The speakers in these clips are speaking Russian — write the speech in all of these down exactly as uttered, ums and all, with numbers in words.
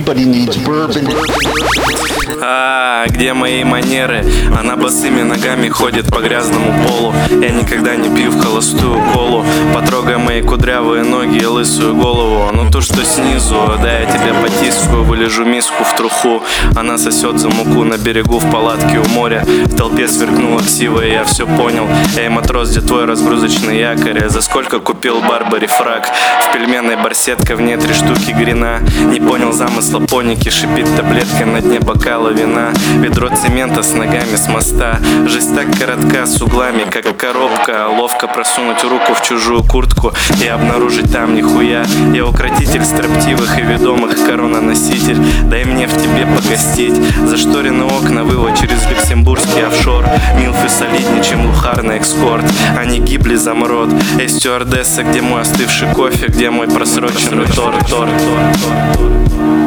Everybody needs bourbon. А, где мои манеры? Она босыми ногами ходит по грязному полу. Я никогда не пью в холостую колу. Потрогай мои кудрявые ноги и лысую голову. Ну то, что снизу, да я тебя потискаю. Вылежу миску в труху. Она сосет за муку на берегу в палатке у моря. В толпе сверкнула ксива, и я все понял. Эй, матрос, где твой разгрузочный якорь? За сколько купил Барбари фраг? В пельменной барсетка, в ней три штуки грина. Не понял замысла поники, шипит таблеткой на дне бокала вина. Ведро цемента с ногами с моста. Жизнь так коротка, с углами, как коробка. Ловко просунуть руку в чужую куртку и обнаружить там нихуя. Я укротитель строптивых и ведомых, корононоситель. Дай мне в тебе погостить. Зашторены окна, вывод через люксембургский офшор. Милфы солиднее, чем лухарный экскорт. Они гибли за мрот. Эй, стюардесса, где мой остывший кофе? Где мой просроченный торт? Торт, торт, торт, торт.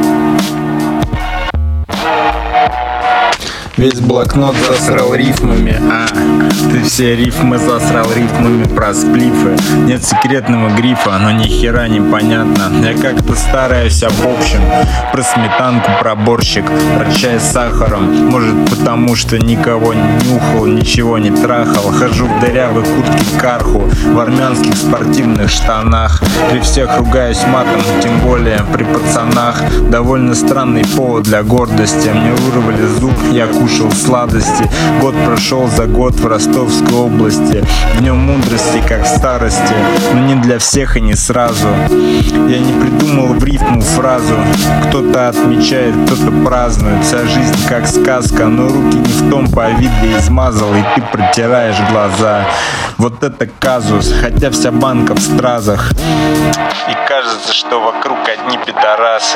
Весь блокнот засрал рифмами. А, ты все рифмы засрал рифмами про сплифы. Нет секретного грифа, но ни хера не понятно. Я как-то стараюсь об общем. Про сметанку, про борщик, про чай с сахаром. Может потому, что никого не нюхал, ничего не трахал. Хожу в дырявой куртке карху, в армянских спортивных штанах. При всех ругаюсь матом, тем более при пацанах. Довольно странный повод для гордости. Мне вырвали зуб, я кушал сладости. Год прошел за год в Ростовской области. В нем мудрости, как в старости, но не для всех и не сразу. Я не придумал в рифму фразу. Кто-то отмечает, кто-то празднует. Вся жизнь как сказка, но руки не в том повидле измазал, и ты протираешь глаза. Вот это казус, хотя вся банка в стразах. И кажется, что вокруг одни пидорасы.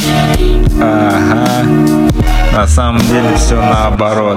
Ага. На самом деле все наоборот.